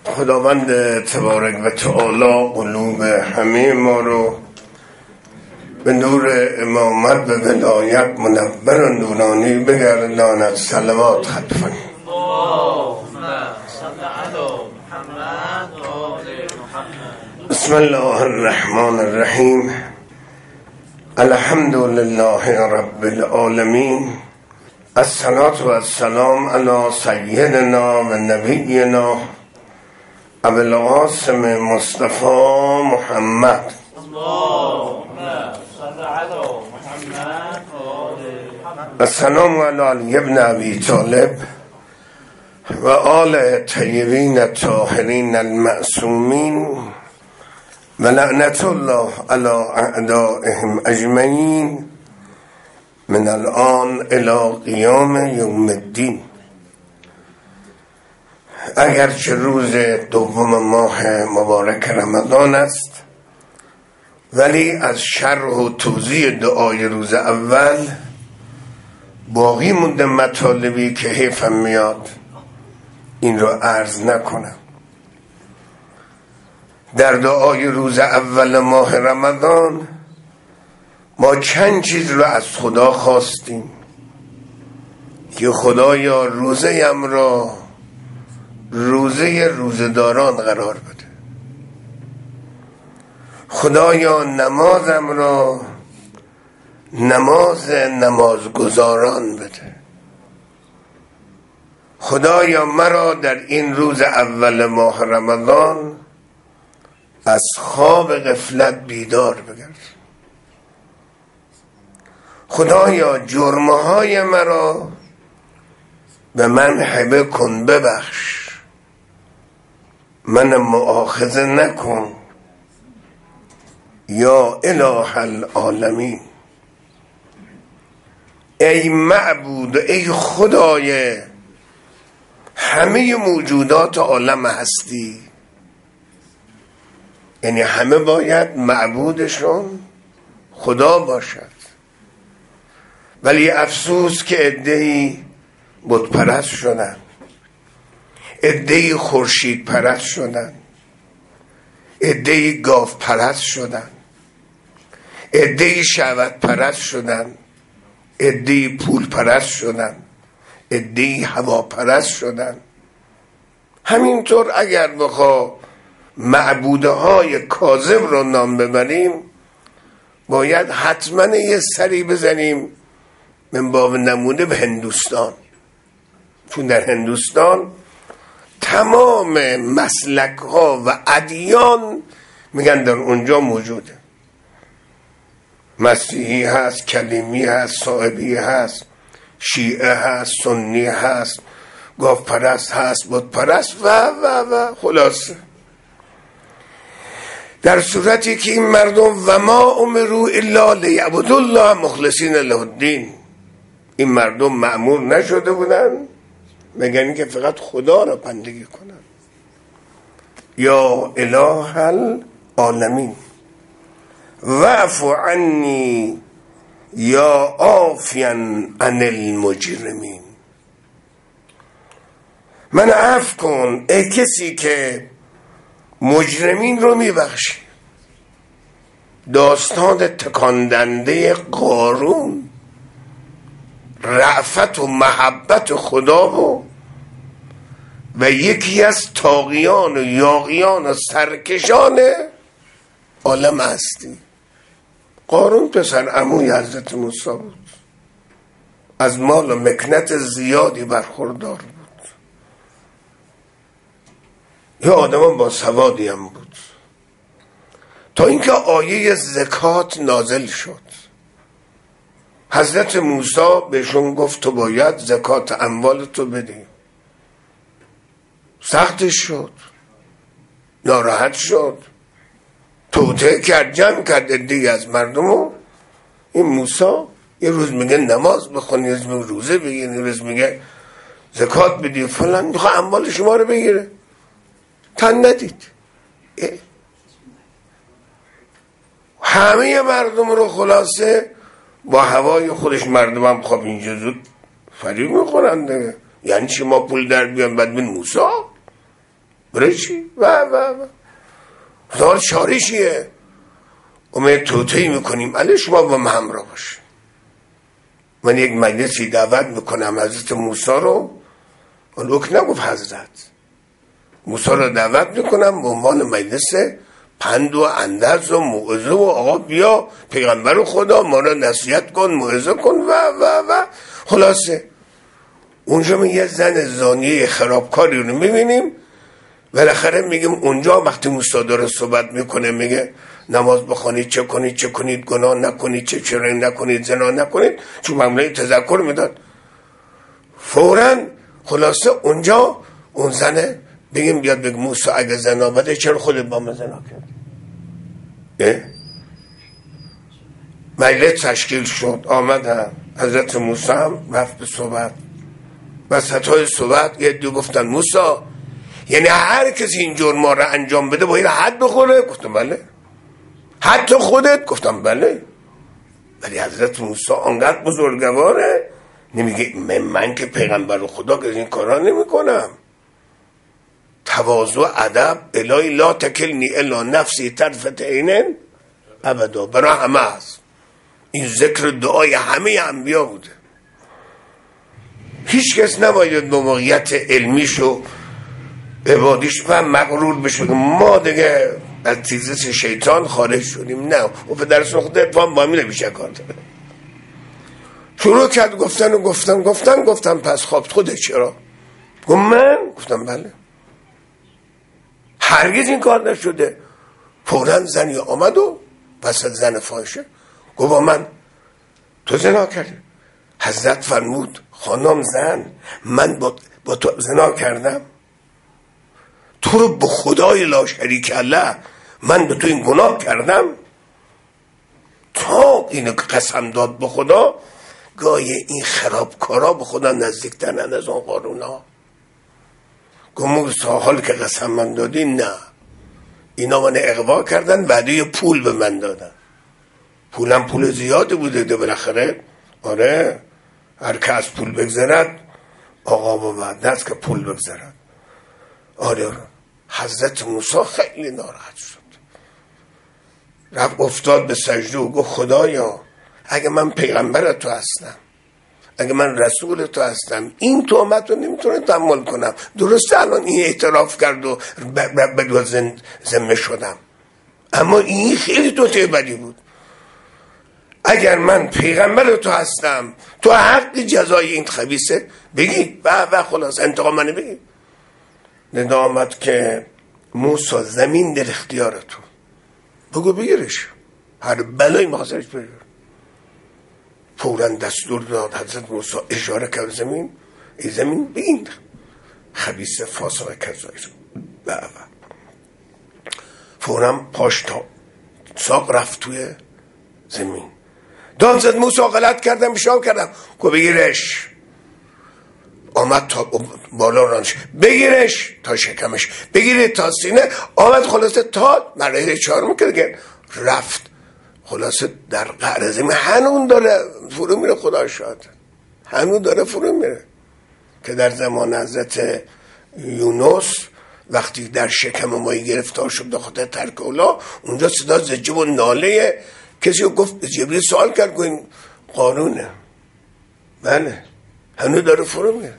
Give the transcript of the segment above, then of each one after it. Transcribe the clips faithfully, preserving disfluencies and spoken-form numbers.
خداوند تبارک و تعالی قلوب همه ما رو به نور امامت و ولایت منور و نورانی بگرداند. صلوات خلفا بسم الله الرحمن الرحیم. الحمد لله رب العالمین. الصلاة و السلام علی سیدنا و نبینا ابو القاسم مصطفی محمد. السلام علی علی ابن ابی طالب و آل طیبین الطاهرین المعصومین و لعنت الله علی اعدائهم اجمعین من الان الی قیام یوم الدین. اگرچه روز دوم ماه مبارک رمضان است، ولی از شرح و توضیح دعای روز اول باقی مونده مطالبی که حیفم میاد این رو عرض نکنم. در دعای روز اول ماه رمضان ما چند چیز رو از خدا خواستیم که خدایا روزه ام را روزه روزداران قرار بده، خدایا نمازم را نماز نمازگزاران بده، خدایا مرا در این روز اول ماه رمضان از خواب غفلت بیدار بگرد، خدایا جرمهای مرا به من هبه کن، ببخش، من مؤاخذه نکن یا اله العالمین. ای معبود، ای خدای همه موجودات عالم هستی، یعنی همه باید معبودشون خدا باشد، ولی افسوس که عده‌ای بت پرست شدن، عده‌ای خورشید پرست شدن، عده‌ای گاو پرست شدن، عده‌ای شهوت پرست شدن، عده‌ای پول پرست شدن، عده‌ای هوا پرست شدن. همینطور اگر بخوا معبودهای کاذب رو نام ببریم، باید حتما یه سری بزنیم من باب نمونه به هندوستان، چون در هندوستان تمام مسلک ها و ادیان میگن در اونجا موجوده. مسیحی هست، کلیمی هست، صائبی هست، شیعه هست، سنی هست، گاو پرست هست، بت پرست و و و خلاصه. در صورتی که این مردم و ما امروا الا لیعبدوا الله مخلصین له الدین، این مردم مأمور نشده بودن مگر که فقط خدا را بندگی کنن. یا اله العالمین واعف عنی یا عافیا عن المجرمین. من عفو کن ای کسی که مجرمین رو میبخشی. داستان تکاندنده قارون رأفت و محبت خدا و و یکی از طاغیان و یاغیان و سرکشان عالم هستی. قارون پسر عموی حضرت موسی بود، از مال و مکنت زیادی برخوردار بود، یه آدم با سوادی هم بود، تا اینکه آیه زکات نازل شد. حضرت موسی بهشون گفت تو باید زکات اموالتو بدی. سختش شد، ناراحت شد، توطئه کرد، جمع کرد عده‌ای از مردمو. این موسی یه روز میگه نماز بخونی، یه روز میگه روزه بگیری، یه روز میگه زکات بدی فلان، میخواد اموال شما رو بگیره. تن ندید، همه مردم رو خلاصه با هوای خودش. مردم هم خب اینجا زود فریب میخورن دیگه، یعنی چی ما پول در بیان بعد بین موسی برای چی؟ و و و خدا چارشیه امید توتهی میکنیم علی شما با من همراه باشه. من یک مجلسی دعوت میکنم حضرت موسی رو، اون که نگفت حضرت موسی رو دعوت میکنم به عنوان مجلس پند و اندرز و موعظه و آقا بیا پیغمبر خدا ما رو نصیحت کن موعظه کن و و و خلاصه اونجا من یه زن زانیه خرابکاری رو میبینیم. بالاخره میگیم اونجا وقتی موسی داره صحبت میکنه میگه نماز بخونید چه کنید چه کنید گناه نکنید چه چرا نکنید زنا نکنید، چون معمولی تذکر میداد. فوراً خلاصه اونجا اون زنه بگیم بیاد بگم موسی اگه زنا بده چرا خودت با من زنا کرد؟ مجلس تشکیل شد، آمدن حضرت موسی هم رفت به صحبت. وسط های صحبت یه دو گفتن موسی یعنی هر کسی این جرم را انجام بده باید حد بخوره؟ گفتم بله. حتی خودت؟ گفتم بله. ولی حضرت موسی انقدر بزرگواره نمیگه من, من که پیغمبر خدا که این کارا نمی کنم. تواضع ادب الهی لا تکلنی الا نفسی طرفت عینن ابدا برای همه هست. این ذکر دعای همه انبیا بوده. هیچ کس نباید به موقعیت علمیشو عبادیش و مغرور بشه ما دیگه از تیزش شیطان خارج شدیم. نه و پدر سخت اتفاق با همین نمیشه کار داره. شروع کرد گفتن و گفتن گفتن گفتم پس خواب خودت چرا؟ گفت من؟ گفتم بله. هرگز این کار نشده. فوراً زنی آمد و وسط زن فاحشه گفت با من تو زنا کردی؟ حضرت فرمود خانم زن من با, با تو زنا کردم؟ تو رو به خدای لا شریک الله من به تو این گناه کردم؟ تا اینو قسم داد به خدا گاهی این خرابکارا به خدا نزدیکترن از اون قارونا. گمون حال که قسم من دادی نه اینا من اغوا کردن بعدی پول به من دادن. پولم پول زیادی بوده ده بالاخره. آره هر که از پول بگذرد آقا بود دست که پول بگذرد. آره آره حضرت موسی خیلی ناراحت شد، رفت افتاد به سجده و گفت خدایا اگه من پیغمبر تو هستم اگه من رسول تو هستم این تهمت رو نمیتونه تحمل کنم. درسته الان این اعتراف کرد و بگو ذمه شدم اما این خیلی توطئه بدی بود. اگر من پیغمبر تو هستم تو حق جزای این خبیثه بگی و و خلاص انتقام منو بگی. ندامت که موسی زمین در اختیار تو بگو بگیرش هر بلایی محاصرش بگیر. فوراً دستور داد حضرت موسی اشاره کرد زمین ای زمین بگین خبیث فاسق کذایی و و فوراً پاش تا ساق رفت توی زمین. داد زد موسی غلط کردم بشام کردم گو بگیرش. آمد تا بالا رانش بگیرش تا شکمش بگیره تا سینه آمد خلاصه تا مراحل چهار میکنه رفت خلاصه در قعر زمین هنون داره فرو میره. خدا شاد هنون داره فرو میره که در زمان حضرت یونس وقتی در شکم مایی گرفتار شد خاطر ترک اولا اونجا صدا زجه و ناله کسی رو گفت جبریل سوال کرد که این قانونه. بله هنو داره فرو میره.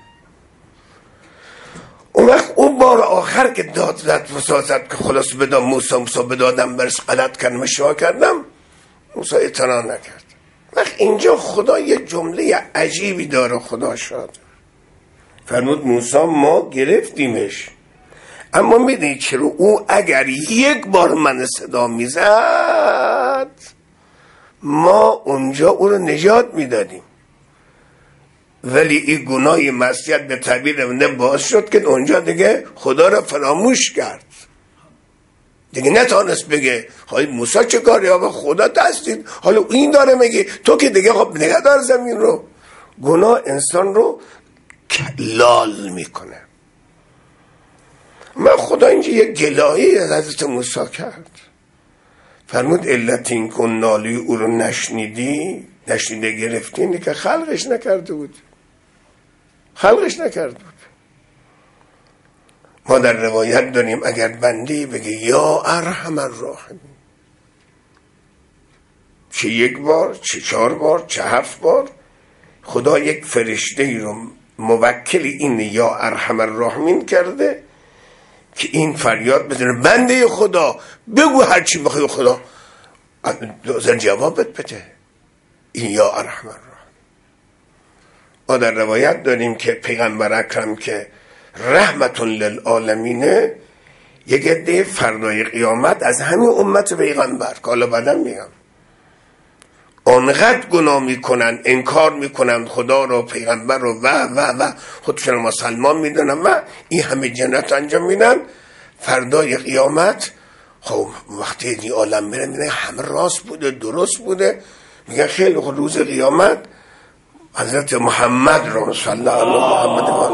اون وقت اون بار آخر که داد زد فسازد که خلاص بدام موسی موسی بدادم برس غلط کردم اشتباه کردم موسی اعتنا نکرد. وقت اینجا خدا یه جمله عجیبی داره. خدا شاد فرمود موسی ما گرفتیمش اما میدونی چرا او اگر یک بار من صدا میزد ما اونجا او رو نجات میدادیم ولی این گناه معصیت به تعبیر من باعث شد که اونجا دیگه خدا رو فراموش کرد دیگه نتانست بگه های موسی چه کاری آقا خدا دستید حالا این داره میگه تو که دیگه خب نگه دار زمین رو. گناه انسان رو لال میکنه. من خدا اینجا یک گلایی از حضرت موسی کرد فرمود علت این کن نالی او رو نشنیدی نشنیده گرفتی اینه که خلقش نکرده بود خلقش نکرده بود. ما در روایت داریم اگر بندی بگه یا ارحم الراحمین، چه یک بار، چه چهار بار، چه هفت بار، خدا یک فرشته ای رو موکل این یا ارحم الراحمین کرده که این فریاد بزنه بنده خدا بگو هرچی بخوای خدا دوزن جوابت بده. این یا ارحم الراحمین. ما در روایت داریم که پیغمبر اکرم که رحمت للعالمینه، یک عده فردای قیامت از همین امت پیغمبر که حالا بعدم میگم آنقدر گناه میکنن، انکار میکنن خدا رو، پیغمبر رو و و و خودشون مسلمان میدونن و این همه جنت انجام میدن، فردای قیامت خب وقتی این عالم میره میره همه راست بوده درست بوده، میگن خیلی خود روز قیامت حضرت محمد رو صلی الله علیه محمد و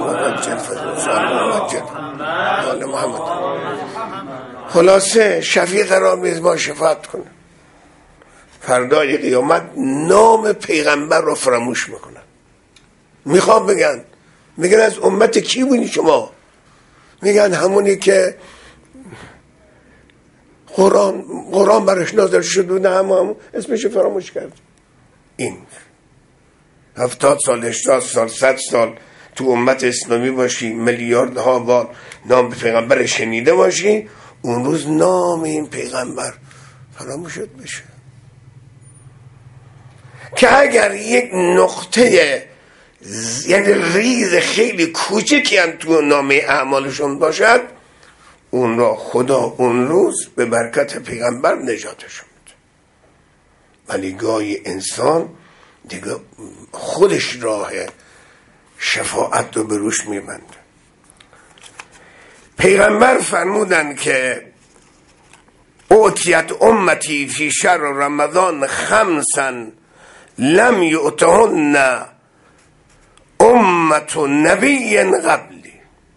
آل محمد خلاصه شفیع قرار میز ما شفاعت کنه. فردای قیامت نام پیغمبر رو فراموش میکنن، میخوام بگن میگن از امت کی بودی شما؟ میگن همونی که قرآن قرآن برش نازل شد بوده، همون همون اسمش فراموش کرد. این هفتاد سال، هشتاد سال، صد سال تو امت اسلامی باشی، میلیاردها بار نام پیغمبر شنیده باشی، اون روز نام این پیغمبر فراموش شد بشه. که اگر یک نقطه یعنی ریز خیلی کوچکی هم تو نامه اعمالشون باشد، اون را خدا اون روز به برکت پیغمبر نجاتشون میده. ولی گاهی انسان دیگه خودش راه شفاعت رو به روش میبنده. پیغمبر فرمودن که اوتیت امتی فی شهر رمضان خمسا لم یؤتهن امت نبی قبلی.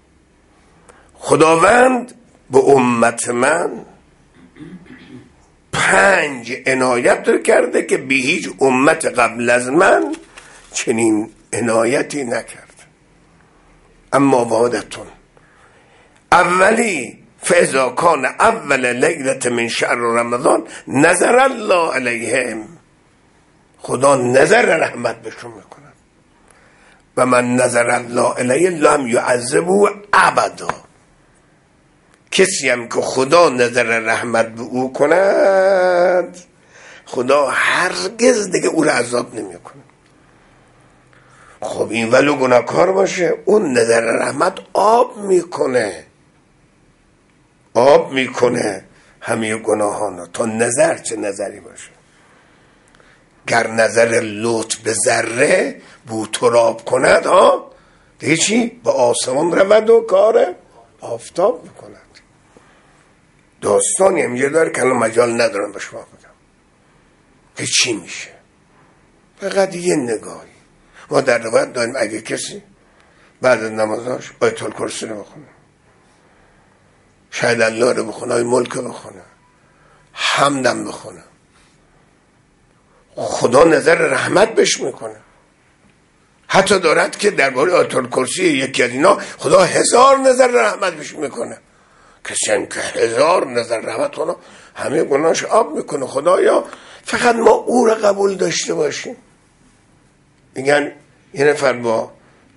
خداوند به امت من پنج عنایت رو کرده که به هیچ امت قبل از من چنین عنایتی نکرد. اما وعدتون اولی فاذا کان اول لیلة من شهر رمضان نظر الله علیهم، خدا نظر رحمت بهشون میکنه و من نظر الله علیه لم یعذبه ابدا. کسی هم که خدا نظر رحمت به او کند خدا هرگز دیگه او را عذاب نمیکنه. خب این ولو گناهکار باشه اون نظر رحمت آب میکنه، آب میکنه همه گناهانو تا نظر چه نظری باشه. گر نظر لطف به ذره بو تراب کند ها دیگه چی؟ به آسمان رود و کار آفتاب میکند. داستانی هم یه داره که الان مجال ندارم به شما بگم که چی میشه. فقط یه نگاهی ما در روایت داریم اگه کسی بعد از نمازاش آیت الکرسی رو بخونه، شاید الله رو بخونه، آیت ملک رو بخونه، حمدم بخونه، خدا نظر رحمت بهش میکنه. حتی دارد که درباره آیت الکرسی یکی از اینا خدا هزار نظر رحمت بهش میکنه. کسی هم که هزار نظر رحمت کنه همه گناهش آب میکنه. خدایا فقط ما او رو قبول داشته باشیم. میگن یه نفر با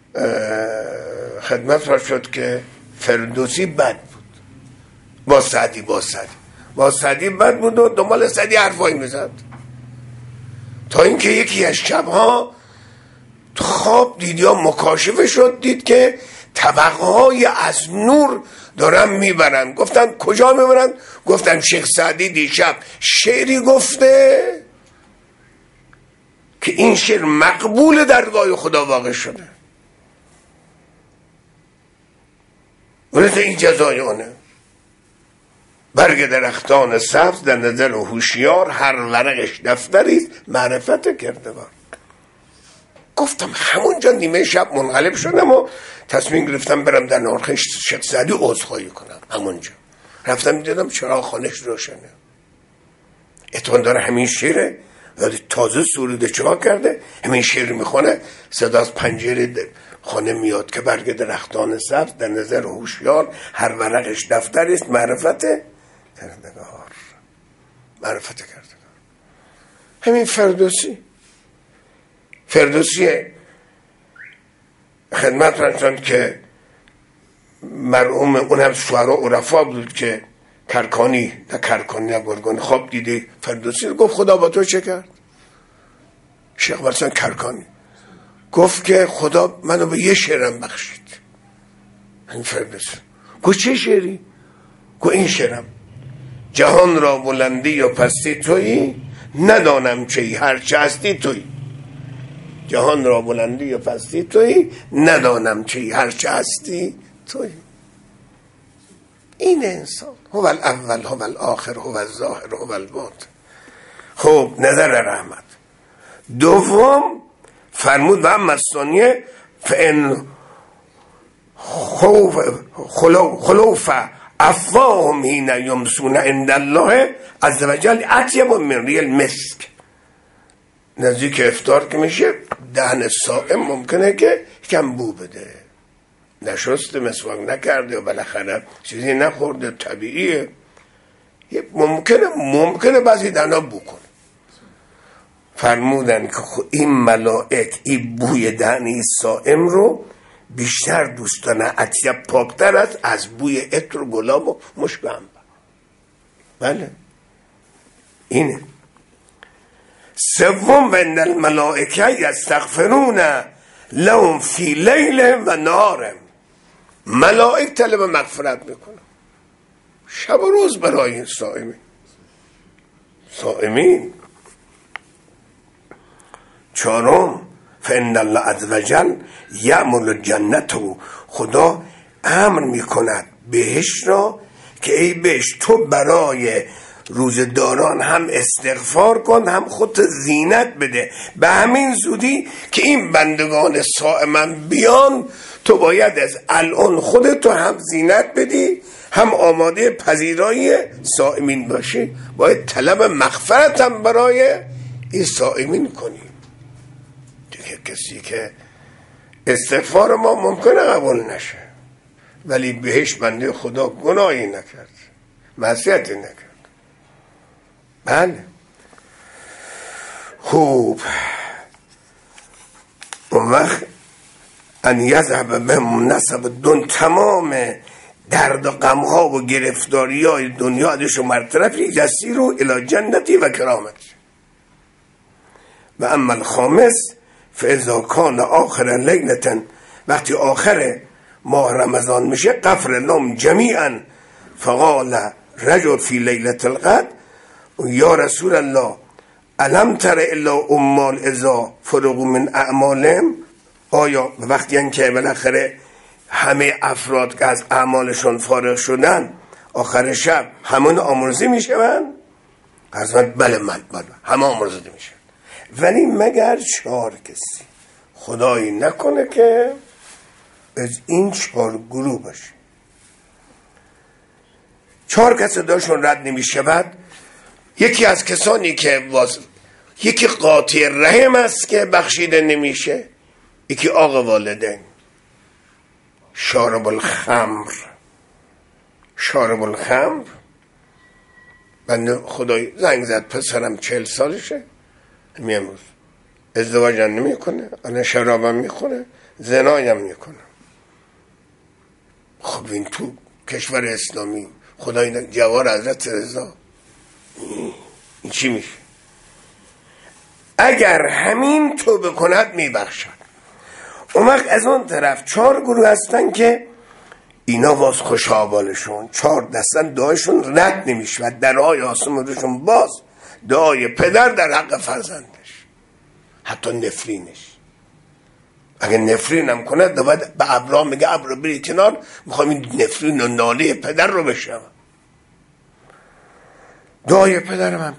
خدمت را شد که فردوسی بد بود، با سعدی با سعدی با سعدی بد بود و دنبال سعدی حرفایی میزد، تا اینکه یکی از شبها خواب دید یا مکاشفه شد، دید که طبقهای از نور دارن میبرن. گفتن کجا میبرن؟ گفتن شیخ سعدی دیشب شعری گفته که این شعر مقبول درگاه خدا واقع شده. ولذا این جزای آنه. برگ درختان سبز در نظر هوشیار، هر ورقش دفتریست معرفت کردگار. گفتم همونجا نیمه شب منقلب شدم و تصمیم گرفتم برم در نارخش شیخ سعدی عذرخواهی کنم. همونجا رفتم دیدم چراغ خانه‌اش روشنه. اتفاقا داره همین شعره، تازه سروده چرا کرده، همین شعر میخونه، صدا از پنجره خانه میاد که برگ درختان سبز در نظر هوشیار هر ورقش دفتری است معرفت کردگار، معرفت کردگار. همین فردوسی فردوسی خدمت رساند که مرحوم اون هم شعرا عرفا بود که کرکانی نه کرکانی نه گرگانی خواب دیده فردوسی رو گفت خدا با تو چه کرد؟ شیخ برسان کرکانی گفت که خدا منو به یه شعرم بخشید. این فردوسی گفت چه شعری؟ گفت این شعرم: جهان را بلندی و پستی تویی، ندانم چی هرچه هستی تویی. جهان را بلندی و پستی تویی، ندانم چی هرچه هستی تویی. این انسان هو الاول هو الاخر هو الظاهر هو الباطن. خب نظر رحمت دوم فرمود و اما الثانیه فان خوف خلوف افواهم حین یمسون عند الله عز وجل اطیب من ریح المسک. نزدیک افطار که میشه دهن صائم ممکنه که کم بو بده، نشسته مسواک نکرده و بالاخره چیزی نخورده، طبیعیه، ممکنه ممکنه بعضی دهنا بو کنه. فرمودن که این ملائک این بوی دهنی صائم رو بیشتر دوست دارن، اطیب پاکتر است از بوی عطر و گلاب و مشک و عنبر. بله اینه. سوم و ان الملائکه یستغفرون لهم فی لیل و نهار. ملائک طلب مغفرت میکنن شب و روز برای صائمین صائمین. چهارم فان الله عز وجل یأمر الجنة، خدا امر میکند بهشت را که ای بهشت تو برای روزداران هم استغفار کن هم خودت زینت بده، به همین زودی که این بندگان صائمن بیان تو باید از الان خودت هم زینت بدی هم آماده پذیرایی صائمین باشی، باید طلب مغفرت هم برای این صائمین کنی. دیگه کسی که استغفار ما ممکنه قبول نشه ولی بهش بنده خدا گناهی نکرد، معصیتی نکرد. بله خوب. اون وقت ان یذهب بهم نسب دون، تمام درد و غمها و گرفتاری های دنیا ازشو مرطرف یسی رو الی جنتی و کرامتی. و اما الخامس فاذا کان آخر لیلة، وقتی آخر ماه رمضان میشه غفر لهم جمیعا فقال رجل فی لیلة القدر یا رسول الله الم تر الا امال اذا فرغوا من اعمالهم. آیا وقتی ان که بالاخره همه افراد که از اعمالشون فارغ شدن آخر شب همون آمرزی میشون؟ حضرت بله من بله همه آمرزی میشن، ولی مگر چهار کسی، خدایی نکنه که از این چهار گروه باشه. چهار کسی داشون رد نمیشود. یکی از کسانی که واز... یکی قاطع رحم است که بخشیده نمیشه، یکی آقا والدین، شارب الخمر شارب الخمر بنده خدای زنگ زد پسرم چهل سالشه همین امروز ازدواج هم نمی کنه، الان شراب هم میخوره، زنای هم میکنه. خب این تو کشور اسلامی خدای جوار حضرت رضا این چی میشه؟ اگر همین توبه کند میبخشد. اون وقت از اون طرف چهار گروه هستن که اینا باز خوشحالشون چهار دستن دعایشون رد نمیشه و درهای آسمانشون باز، دعای پدر در حق فرزندش حتی نفرینش. اگه نفرین هم کنه باید به ابرا میگه ابرا بری کنار، میخوام این نفرین و ناله پدر رو بشنوم. دعای پدرم هم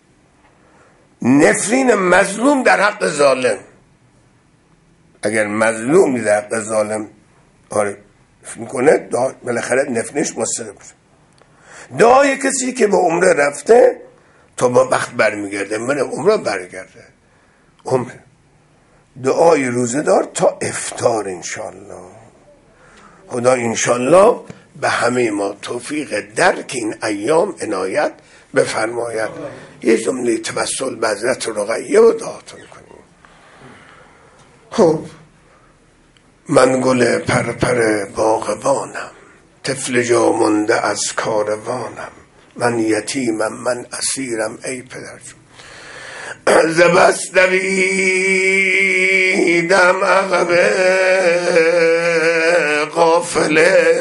نفرین مظلوم در حق ظالم. اگر مظلومی در حق ظالم آره میکنه بالاخره نفرینش مستقیم بشه. دعای کسی که به عمره رفته تا با وقت برمیگرده، من عمره برگرده عمره دعای روزه دار تا افطار انشالله. خدا انشالله به همه ما توفیق درک این ایام عنایت بفرماید. یه جمله توسل به حضرت رقیه و دعاتون کنیم. خب من گل پرپر باغبانم، طفل جا مونده از کاروانم، من یتیمم من اسیرم ای پدر جون. ز بس دویدم عقب قافله،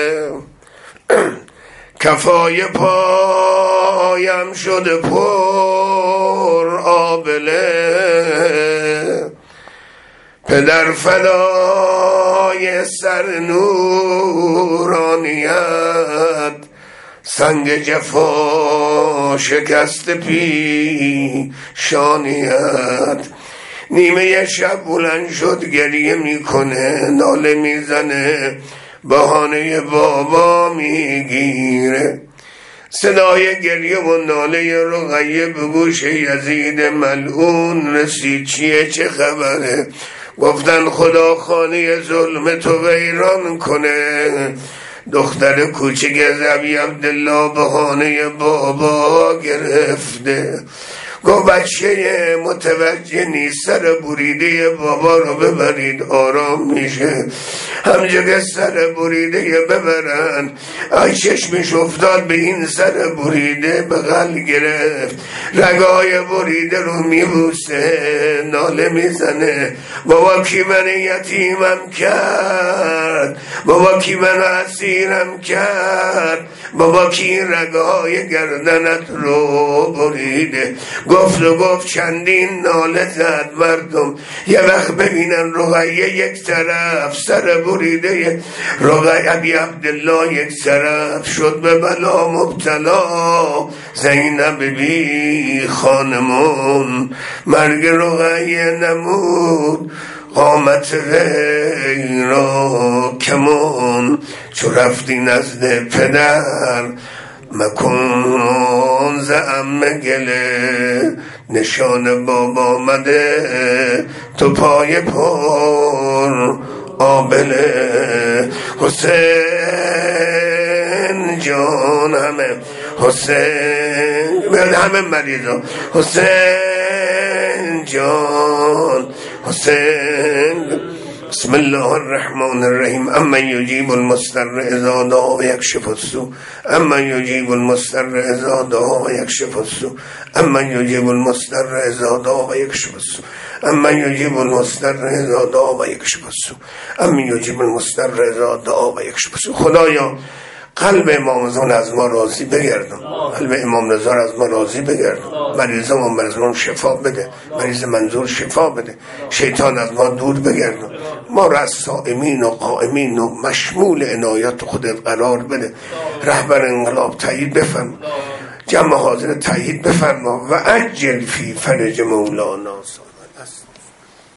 کفای پایم شده پر آبله، پدر فدای سر نورانیت، سنگ جفا شکست پیشانیت. نیمه شب بلند شد گریه میکنه، ناله میزنه بهانه بابا میگیره. صدای گریه و ناله رقیه به گوش یزید ملعون رسید. چیه چه خبره؟ گفتن خدا خانه ظلم تو ویران کنه. دختر کوچک از ابی عبدالله بهانه بابا گرفته. گفت بچه متوجه نیست، سر بریده بابا رو ببرید آرام میشه. همجا که سر بریده ببرن، ای چشمش افتاد به این سر بریده، بغل گرفت رگای بریده رو میبوسه، ناله میزنه بابا کی من یتیمم کرد، بابا کی من اسیرم کرد، بابا کی رگای گردنت رو بریده. گفت و گفت چندین ناله زد مردم. یه وقت ببینن رقیه یک طرف، سر بریده رقیه ابی عبدالله یک طرف، شد به بلا مبتلا زینب بی خانمون. مرگ رقیه نمود قامت وی را کمون، چو رفتی نزد پدر مکن ز عمه گله، نشان بابا آمده تو پای پر آبله. حسین جان همه حسین همه مریضا، حسین جان حسین. بسم الله الرحمن الرحیم. اما یجیب المضطر اذا دعا و یکشف السوء، اما یجیب المضطر اذا دعا و یکشف السوء، اما یجیب المضطر اذا دعا و یکشف السوء، اما یجیب المضطر اذا دعا و یکشف السوء، اما یجیب المضطر اذا دعا و یکشف السوء. خدایا قلب امام رضا از ما راضی بگردم، قلب امام رضا از ما راضی بگردم. مریض ما مظلوم شفا بده، مریض منظور شفا بده، شیطان از ما دور بگردم. ما را از صائمین و قائمین و مشمول عنایت خودت قرار بده. رهبر انقلاب تایید بفرما، جمع حاضر تایید بفرما و عجل فی فرج مولانا.